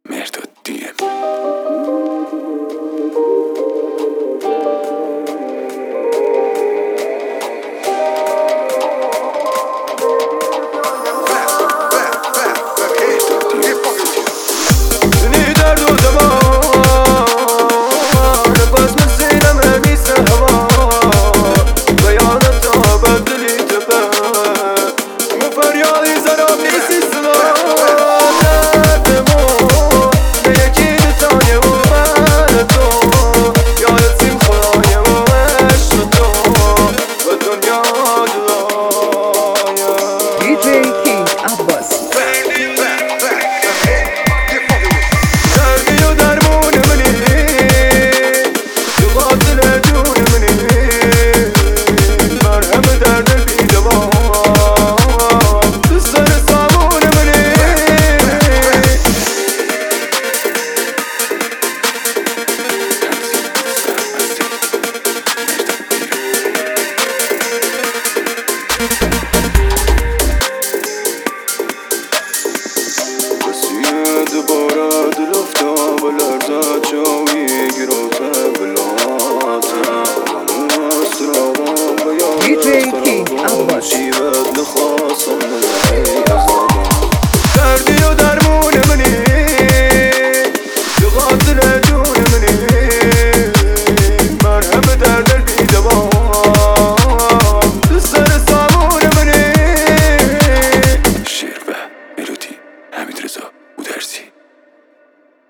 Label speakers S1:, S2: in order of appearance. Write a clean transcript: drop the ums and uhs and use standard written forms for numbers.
S1: مهرداد DM. دوباره دل افتاد و لرزد جایی گیروته بلاته همون سرابان و یاد
S2: DJ King Abbas
S1: شیبت نخواستم